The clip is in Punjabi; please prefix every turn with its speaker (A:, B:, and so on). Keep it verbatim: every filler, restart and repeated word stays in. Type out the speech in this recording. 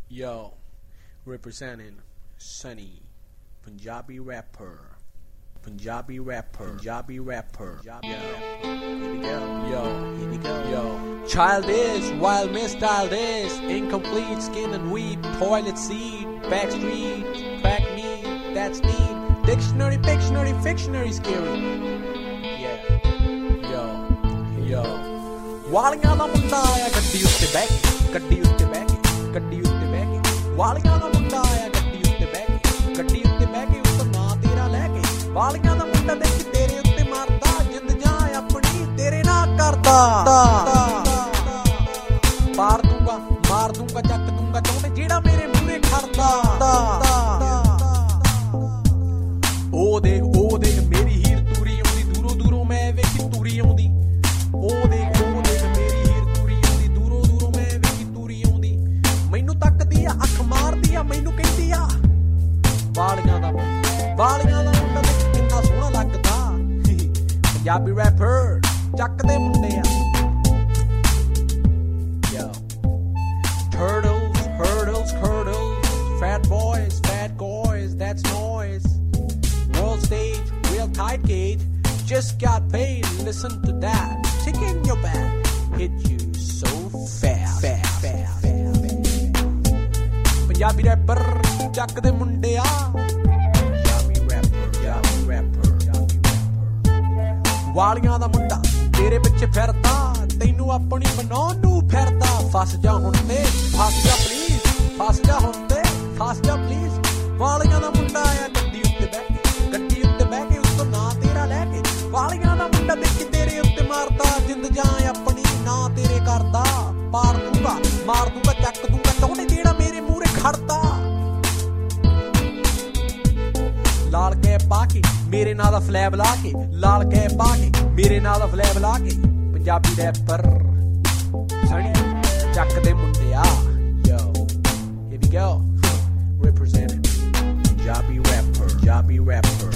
A: Yo, representing Sunny, Punjabi rapper, Punjabi rapper, Punjabi rapper. Punjabi yo, rapper. Here we go. Yo, here we go. Yo, childish, wild misstyled is incomplete skin and weed, toilet seat, backstreet, back me, that's need. Dictionary, Pictionary, Fictionary, scary. Yeah, yo, yo. ਵਾਲੀਆਂ ਦਾ ਮੁੰਡਾ ਆਇਆ ਗੱਡੀ ਉੱਤੇ ਬਹਿ ਕੇ, ਗੱਡੀ ਉੱਤੇ ਬਹਿ ਕੇ, ਗੱਡੀ ਉੱਤੇ ਬਹਿ ਕੇ। ਵਾਲੀਆਂ ਦਾ ਮੁੰਡਾ ਆਇਆ ਗੱਡੀ ਉੱਤੇ ਬਹਿ ਕੇ, ਗੱਡੀ ਉੱਤੇ ਬਹਿ ਕੇ ਉੱਤੋਂ ਨਾਂ ਤੇਰਾ ਲੈ ਕੇ। ਵਾਲੀਆਂ ਦਾ ਮੁੰਡਾ ਦੇਖ ਤੇਰੇ ਉੱਤੇ ਮਰਦਾ, ਜਿੰਦ ਜਾਂ ਆਪਣੀ ਤੇਰੇ ਨਾਲ ਕਰਦਾ। ਮਾਰ ਦੂੰਗਾ, ਮਾਰ ਦੂੰਗਾ, ਚੱਕ ਦੂੰਗਾ ਚਾਹੁੰਦੇ ਜਿਹੜਾ ਮੇਰੇ ਮੂਹਰੇ ਖੜਦਾ। ਉਹ ਦੇਖ, ਉਹ ਦੇਖ ਮੇਰੀ ਹੀਰ ਤੂਰੀ ਆਉਂਦੀ, ਦੂਰੋਂ ਦੂਰੋਂ ਮੈਂ ਵੇਖੀ ਤੂਰੀ ਆਉਂਦੀ। ਉਹ ਦੇਖ, ਉਹ ਦੇਖ ਮੇਰੀ ਹੀਰ ਤੂਰੀ ਆਉਂਦੀ, ਦੂਰੋਂ ਦੂਰੋਂ ਮੈਂ ਵੇਖੀ ਤੂਰੀ ਆਉਂਦੀ। ਮੈਨੂੰ ਤੱਕਦੀ ਆ, ਅੱਖ ਮਾਰਦੀ ਆ, ਮੈਨੂੰ ਕਹਿੰਦੀ ਆ ਵਾਲੀਆਂ ਦਾ ਵਾਲੀਆਂ ਦਾ ਮੁੰਡਾ ਦੇਖ ਕਿੰਨਾ ਸੋਹਣਾ ਲੱਗਦਾ। ਪੰਜਾਬੀ ਰੈਪਰ ਚੱਕਦੇ ਮੁੰਡੇ ਆ। Yo, turtles, hurdles, curdles, fat boys, fat boys, that's noise. World stage, real tight gauge, just got paid, listen to that. Tick in your back, hit you so fast, fast, fast, fast. Punjabi rapper, ਚੱਕਦੇ ਮੁੰਡੇ ਆ। Punjabi rapper, Punjabi rapper, Punjabi rapper. ਵਾਲੀਆਂ ਦਾ ਮੁੰਡਾ ਤੇਰੇ ਪਿੱਛੇ ਫਿਰਦਾ, ਤੈਨੂੰ ਆਪਣੀ ਬਣਾਉਣ ਨੂੰ ਫਿਰਦਾ। ਫਸ ਜਾ ਹੁਣ ਤੇ, ਫਸ ਜਾ ਪਲੀਜ਼, ਫਸ ਜਾ ਹੁਣ ਤੇ, ਫਸ ਜਾ ਪਲੀਜ਼। ਵਾਲੀਆਂ ਦਾ ਮੁੰਡਾ ਆਇਆ ਗੱਡੀ ਉੱਤੇ ਬਹਿ ਕੇ, ਗੱਡੀ ਉੱਤੇ ਬਹਿ ਕੇ ਉੱਤੋਂ ਨਾਂ ਤੇਰਾ ਲੈ ਕੇ। ਵਾਲੀਆਂ ਦਾ ਮੁੰਡਾ ਦੇਖ ਤੇਰੇ ਉੱਤੇ ਮਾਰਦਾ, ਜਿੰਦ ਜਾਂ ਆਪਣੀ ਨਾਂ ਤੇਰੇ ਕਰਦਾ। ਪਾੜ ਦੂੰਗਾ, ਮਾਰ ਦੂੰਗਾ, ਚੱਕ ਦੂੰਗਾ ਚਾਹੁੰਦੇ ਜਿਹੜਾ ਮੇਰੇ ਮੂਹਰੇ ਖੜਦਾ। ਲਾਲ ਕੈਪ ਪਾ ਕੇ ਮੇਰੇ ਨਾਂ ਦਾ ਫਲੈਬ ਲਾ ਕੇ, ਲਾਲ ਕੈਪ ਪਾ ਕੇ ਮੇਰੇ ਨਾਂ ਦਾ ਫਲੈਬ ਲਾ ਕੇ। ਪੰਜਾਬੀ ਰੈਪਰ ਸਣੀ ਚੱਕਦੇ ਮੁੰਡੇ ਆ। Yo, here we go. Representing Punjabi rapper, Punjabi rapper.